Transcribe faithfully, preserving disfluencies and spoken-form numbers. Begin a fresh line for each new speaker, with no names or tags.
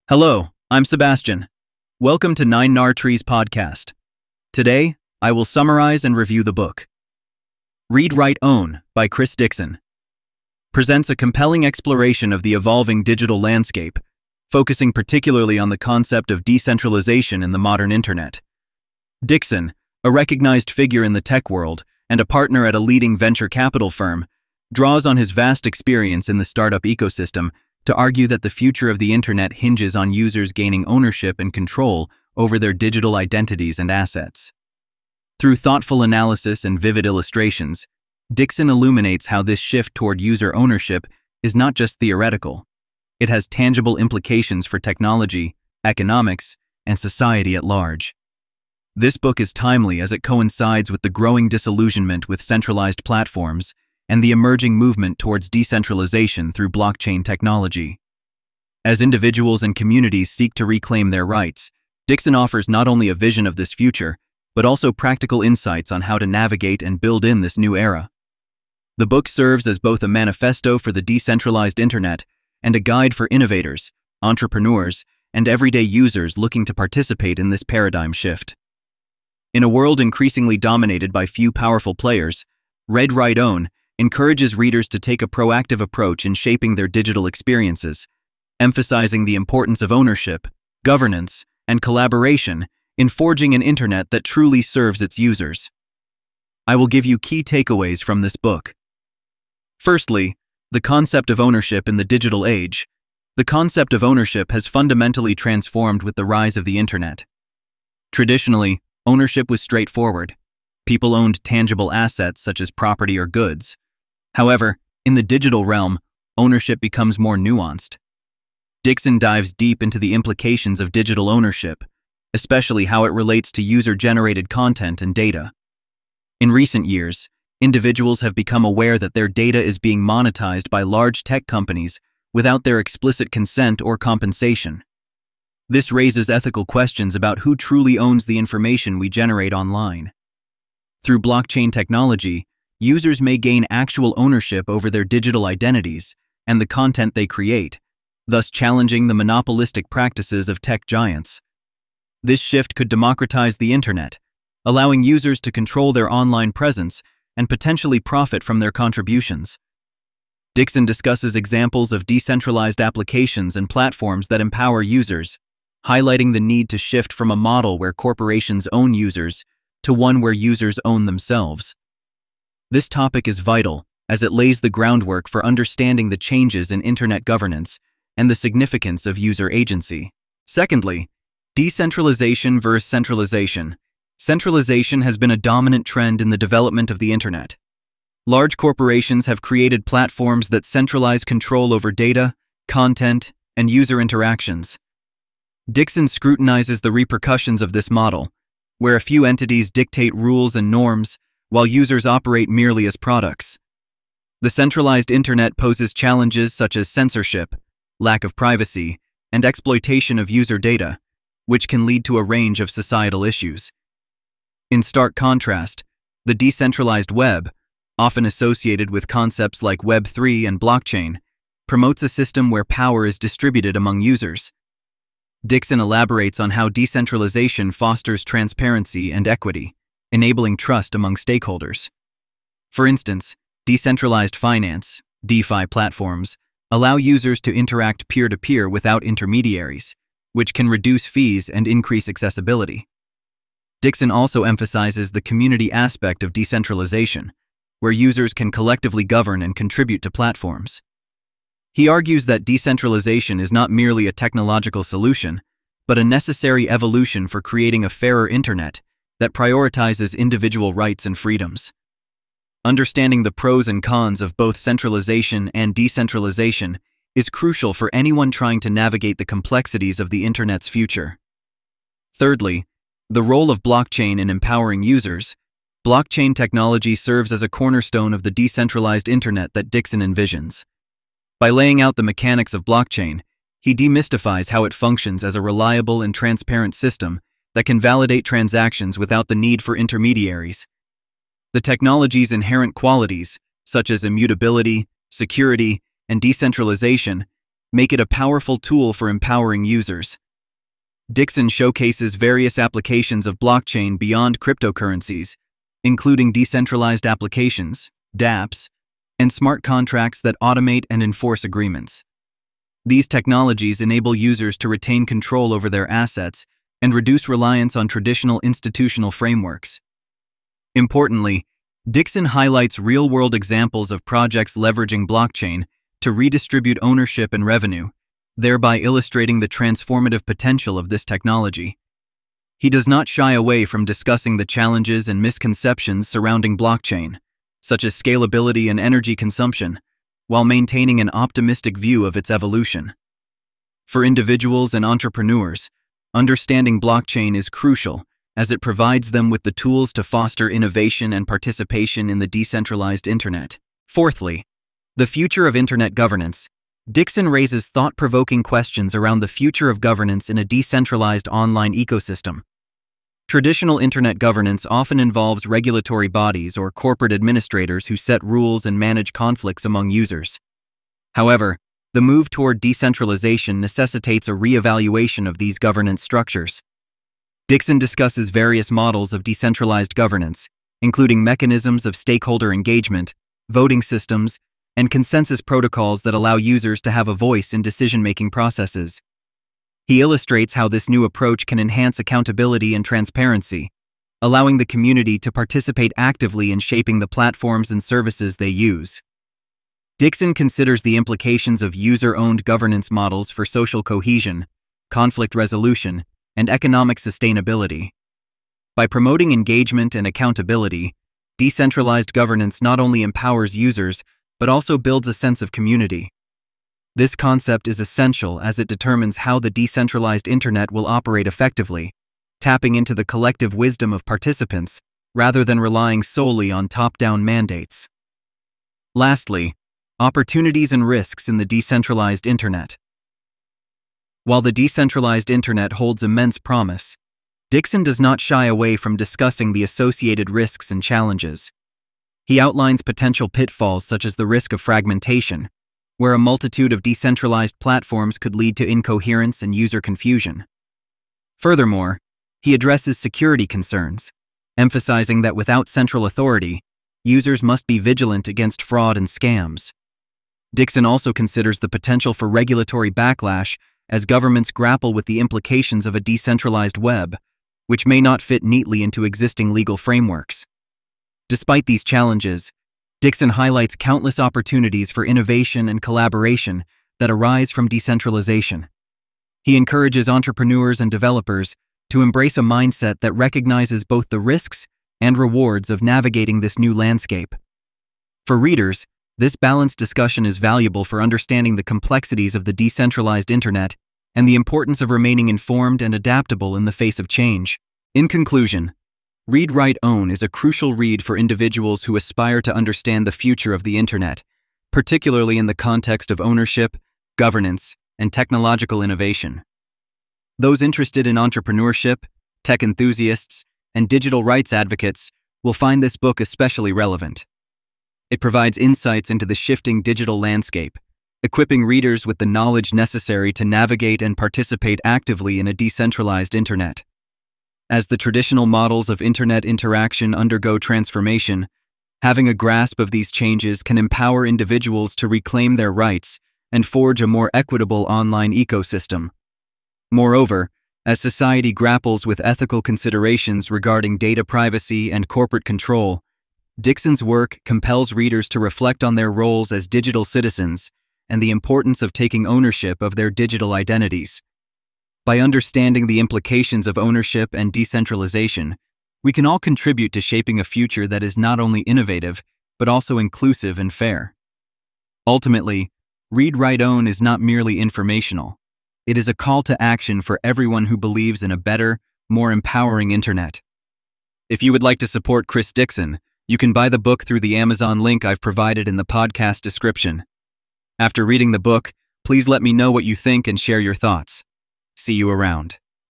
Hello, I'm Sebastian. Welcome to Nine Nar Trees podcast. Today, I will summarize and review the book. Read, Write, Own by Chris Dixon presents a compelling exploration of the evolving digital landscape, focusing particularly on the concept of decentralization in the modern internet. Dixon, a recognized figure in the tech world and a partner at a leading venture capital firm, draws on his vast experience in the startup ecosystem to argue that the future of the internet hinges on users gaining ownership and control over their digital identities and assets. Through thoughtful analysis and vivid illustrations, Dixon illuminates how this shift toward user ownership is not just theoretical. It has tangible implications for technology, economics, and society at large. This book is timely as it coincides with the growing disillusionment with centralized platforms and the emerging movement towards decentralization through blockchain technology. As individuals and communities seek to reclaim their rights, Dixon offers not only a vision of this future, but also practical insights on how to navigate and build in this new era. The book serves as both a manifesto for the decentralized internet and a guide for innovators, entrepreneurs, and everyday users looking to participate in this paradigm shift. In a world increasingly dominated by few powerful players, Read, Write, Own encourages readers to take a proactive approach in shaping their digital experiences, emphasizing the importance of ownership, governance, and collaboration in forging an internet that truly serves its users. I will give you key takeaways from this book. Firstly, the concept of ownership in the digital age. The concept of ownership has fundamentally transformed with the rise of the internet. Traditionally, ownership was straightforward. People owned tangible assets such as property or goods. However, in the digital realm, ownership becomes more nuanced. Dixon dives deep into the implications of digital ownership, especially how it relates to user-generated content and data. In recent years, individuals have become aware that their data is being monetized by large tech companies without their explicit consent or compensation. This raises ethical questions about who truly owns the information we generate online. Through blockchain technology, users may gain actual ownership over their digital identities and the content they create, thus challenging the monopolistic practices of tech giants. This shift could democratize the internet, allowing users to control their online presence and potentially profit from their contributions. Dixon discusses examples of decentralized applications and platforms that empower users, highlighting the need to shift from a model where corporations own users to one where users own themselves. This topic is vital as it lays the groundwork for understanding the changes in internet governance and the significance of user agency. Secondly, decentralization versus centralization. Centralization has been a dominant trend in the development of the internet. Large corporations have created platforms that centralize control over data, content, and user interactions. Dixon scrutinizes the repercussions of this model, where a few entities dictate rules and norms while users operate merely as products. The centralized internet poses challenges such as censorship, lack of privacy, and exploitation of user data, which can lead to a range of societal issues. In stark contrast, the decentralized web, often associated with concepts like Web three and blockchain, promotes a system where power is distributed among users. Dixon elaborates on how decentralization fosters transparency and equity, enabling trust among stakeholders. For instance, decentralized finance, DeFi platforms, allow users to interact peer-to-peer without intermediaries, which can reduce fees and increase accessibility. Dixon also emphasizes the community aspect of decentralization, where users can collectively govern and contribute to platforms. He argues that decentralization is not merely a technological solution, but a necessary evolution for creating a fairer internet that prioritizes individual rights and freedoms. Understanding the pros and cons of both centralization and decentralization is crucial for anyone trying to navigate the complexities of the internet's future. Thirdly, the role of blockchain in empowering users. Blockchain technology serves as a cornerstone of the decentralized internet that Dixon envisions. By laying out the mechanics of blockchain, he demystifies how it functions as a reliable and transparent system that can validate transactions without the need for intermediaries. The technology's inherent qualities, such as immutability, security, and decentralization, make it a powerful tool for empowering users. Dixon showcases various applications of blockchain beyond cryptocurrencies, including decentralized applications, dApps, and smart contracts that automate and enforce agreements. These technologies enable users to retain control over their assets and reduce reliance on traditional institutional frameworks. Importantly, Dixon highlights real-world examples of projects leveraging blockchain to redistribute ownership and revenue, thereby illustrating the transformative potential of this technology. He does not shy away from discussing the challenges and misconceptions surrounding blockchain, such as scalability and energy consumption, while maintaining an optimistic view of its evolution. For individuals and entrepreneurs, understanding blockchain is crucial as it provides them with the tools to foster innovation and participation in the decentralized internet. Fourthly, the future of internet governance. Dixon raises thought-provoking questions around the future of governance in a decentralized online ecosystem. Traditional internet governance often involves regulatory bodies or corporate administrators who set rules and manage conflicts among users. However, the move toward decentralization necessitates a re-evaluation of these governance structures. Dixon discusses various models of decentralized governance, including mechanisms of stakeholder engagement, voting systems, and consensus protocols that allow users to have a voice in decision-making processes. He illustrates how this new approach can enhance accountability and transparency, allowing the community to participate actively in shaping the platforms and services they use. Dixon considers the implications of user-owned governance models for social cohesion, conflict resolution, and economic sustainability. By promoting engagement and accountability, decentralized governance not only empowers users, but also builds a sense of community. This concept is essential as it determines how the decentralized internet will operate effectively, tapping into the collective wisdom of participants rather than relying solely on top-down mandates. Lastly, opportunities and risks in the decentralized internet. While the decentralized internet holds immense promise, Dixon does not shy away from discussing the associated risks and challenges. He outlines potential pitfalls such as the risk of fragmentation, where a multitude of decentralized platforms could lead to incoherence and user confusion. Furthermore, he addresses security concerns, emphasizing that without central authority, users must be vigilant against fraud and scams. Dixon also considers the potential for regulatory backlash as governments grapple with the implications of a decentralized web, which may not fit neatly into existing legal frameworks. Despite these challenges, Dixon highlights countless opportunities for innovation and collaboration that arise from decentralization. He encourages entrepreneurs and developers to embrace a mindset that recognizes both the risks and rewards of navigating this new landscape. For readers, this balanced discussion is valuable for understanding the complexities of the decentralized internet and the importance of remaining informed and adaptable in the face of change. In conclusion, Read, Write, Own is a crucial read for individuals who aspire to understand the future of the internet, particularly in the context of ownership, governance, and technological innovation. Those interested in entrepreneurship, tech enthusiasts, and digital rights advocates will find this book especially relevant. It provides insights into the shifting digital landscape, equipping readers with the knowledge necessary to navigate and participate actively in a decentralized internet. As the traditional models of internet interaction undergo transformation, having a grasp of these changes can empower individuals to reclaim their rights and forge a more equitable online ecosystem. Moreover, as society grapples with ethical considerations regarding data privacy and corporate control, Dixon's work compels readers to reflect on their roles as digital citizens and the importance of taking ownership of their digital identities. By understanding the implications of ownership and decentralization, we can all contribute to shaping a future that is not only innovative, but also inclusive and fair. Ultimately, Read, Write, Own is not merely informational. It is a call to action for everyone who believes in a better, more empowering internet. If you would like to support Chris Dixon, you can buy the book through the Amazon link I've provided in the podcast description. After reading the book, please let me know what you think and share your thoughts. See you around.